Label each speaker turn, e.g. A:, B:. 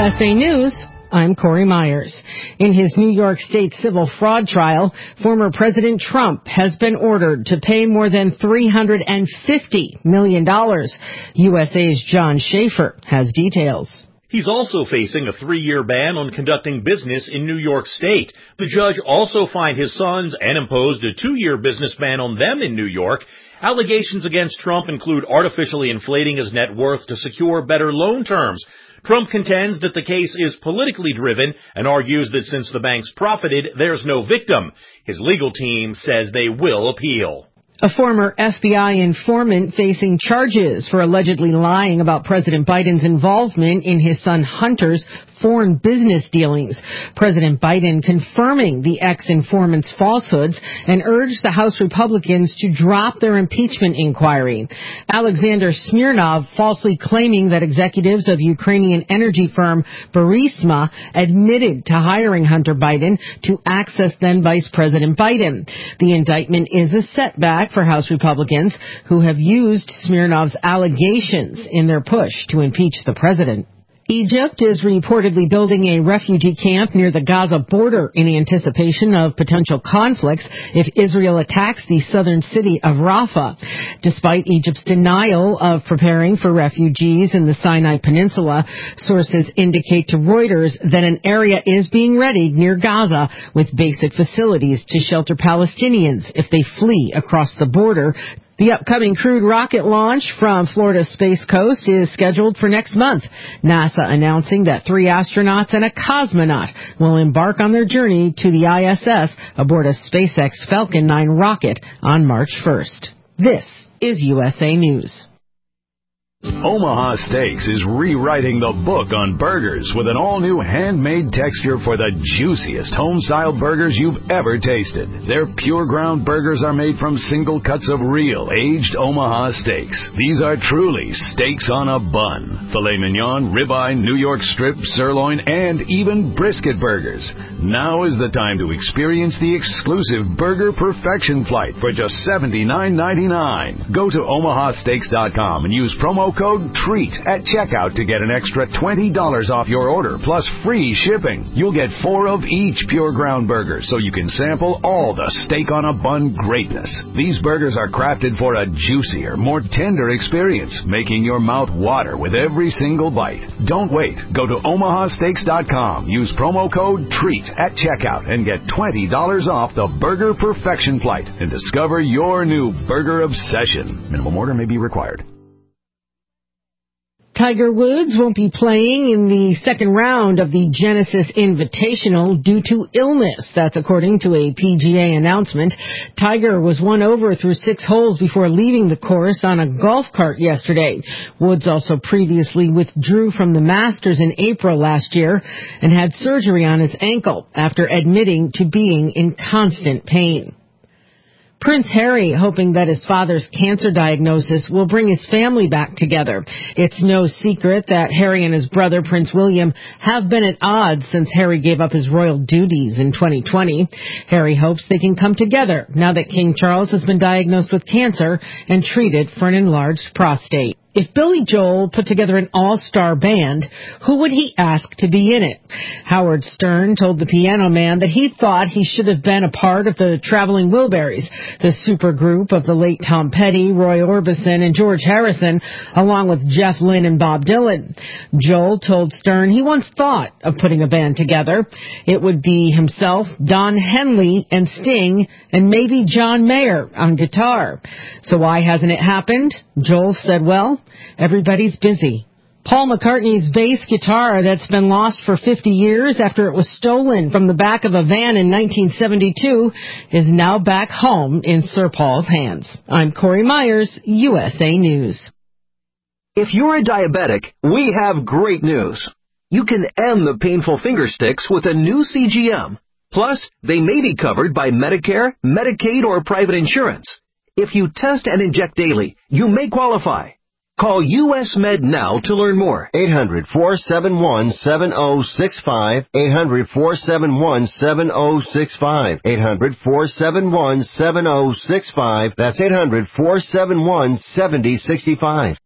A: USA News, I'm Corey Myers. In his New York State civil fraud trial, former President Trump has been ordered to pay more than $350 million. USA's John Schaefer has details.
B: He's also facing a 3-year ban on conducting business in New York State. The judge also fined his sons and imposed a 2-year business ban on them in New York. Allegations against Trump include artificially inflating his net worth to secure better loan terms. Trump contends that the case is politically driven and argues that since the banks profited, there's no victim. His legal team says they will appeal.
A: A former FBI informant facing charges for allegedly lying about President Biden's involvement in his son Hunter's foreign business dealings. President Biden confirming the ex-informant's falsehoods and urged the House Republicans to drop their impeachment inquiry. Alexander Smirnov falsely claiming that executives of Ukrainian energy firm Burisma admitted to hiring Hunter Biden to access then Vice President Biden. The indictment is a setback for House Republicans who have used Smirnov's allegations in their push to impeach the president. Egypt is reportedly building a refugee camp near the Gaza border in anticipation of potential conflicts if Israel attacks the southern city of Rafah. Despite Egypt's denial of preparing for refugees in the Sinai Peninsula, sources indicate to Reuters that an area is being readied near Gaza with basic facilities to shelter Palestinians if they flee across the border. The upcoming crewed rocket launch from Florida's Space Coast is scheduled for next month. NASA announcing that 3 astronauts and a cosmonaut will embark on their journey to the ISS aboard a SpaceX Falcon 9 rocket on March 1st. This is USA News.
C: Omaha Steaks is rewriting the book on burgers with an all-new handmade texture for the juiciest home-style burgers you've ever tasted. Their pure ground burgers are made from single cuts of real, aged Omaha steaks. These are truly steaks on a bun. Filet mignon, ribeye, New York strip, sirloin, and even brisket burgers. Now is the time to experience the exclusive Burger Perfection Flight for just $79.99. Go to omahasteaks.com and use promo code TREAT at checkout to get an extra $20 off your order plus free shipping. You'll get 4 of each pure ground burger so you can sample all the steak on a bun greatness. These burgers are crafted for a juicier, more tender experience, making your mouth water with every single bite. Don't wait. Go to omahasteaks.com. Use promo code TREAT at checkout and get $20 off the Burger Perfection Flight and discover your new burger obsession. Minimum order may be required.
A: Tiger Woods won't be playing in the second round of the Genesis Invitational due to illness. That's according to a PGA announcement. Tiger was 1 over through 6 holes before leaving the course on a golf cart yesterday. Woods also previously withdrew from the Masters in April last year and had surgery on his ankle after admitting to being in constant pain. Prince Harry hoping that his father's cancer diagnosis will bring his family back together. It's no secret that Harry and his brother, Prince William, have been at odds since Harry gave up his royal duties in 2020. Harry hopes they can come together now that King Charles has been diagnosed with cancer and treated for an enlarged prostate. If Billy Joel put together an all-star band, who would he ask to be in it? Howard Stern told the Piano Man that he thought he should have been a part of the Traveling Wilburys, the supergroup of the late Tom Petty, Roy Orbison, and George Harrison, along with Jeff Lynne and Bob Dylan. Joel told Stern he once thought of putting a band together. It would be himself, Don Henley, and Sting, and maybe John Mayer on guitar. So why hasn't it happened? Joel said, well, everybody's busy. Paul McCartney's bass guitar that's been lost for 50 years after it was stolen from the back of a van in 1972 is now back home in Sir Paul's hands. I'm Corey Myers, USA News.
D: If you're a diabetic, we have great news. You can end the painful finger sticks with a new CGM. Plus, they may be covered by Medicare, Medicaid, or private insurance. If you test and inject daily, you may qualify. Call US Med now to learn more.
E: 800-471-7065. 800-471-7065. 800-471-7065. That's 800-471-7065.